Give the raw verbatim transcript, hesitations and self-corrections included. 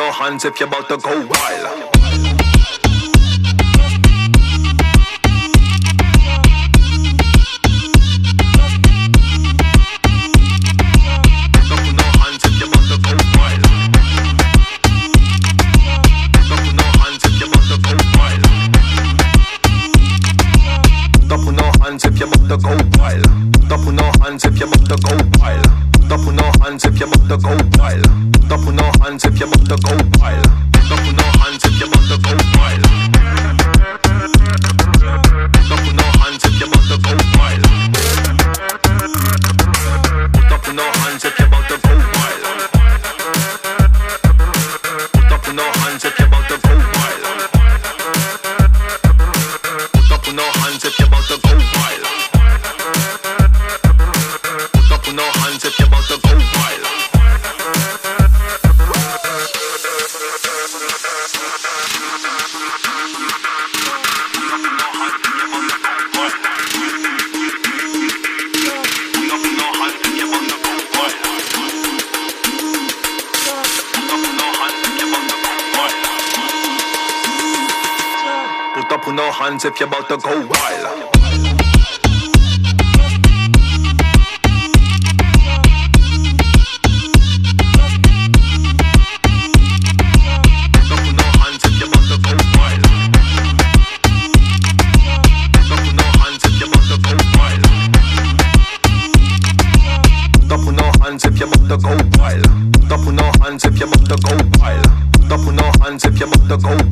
no hands if you're about to go wild. If you're about to go wild, stop with no hands if you're about to go wild. Stop with no hands if you're about to go wild. Stop with no hands if you're about to go wild. Stop with no hands if you're about to go wild. Stop with no hands if you're about to go wild. Stop with no hands if you're about to go wild. Stop with no hands if you're about to go wild. Stop with no hands if you're about to go wild. No hands if you're about to go wild. Put up with no hands if you're about to go wild. If you're about to go wild, stop with no hands if you're about to go wild. Stop with no hands if you're about to go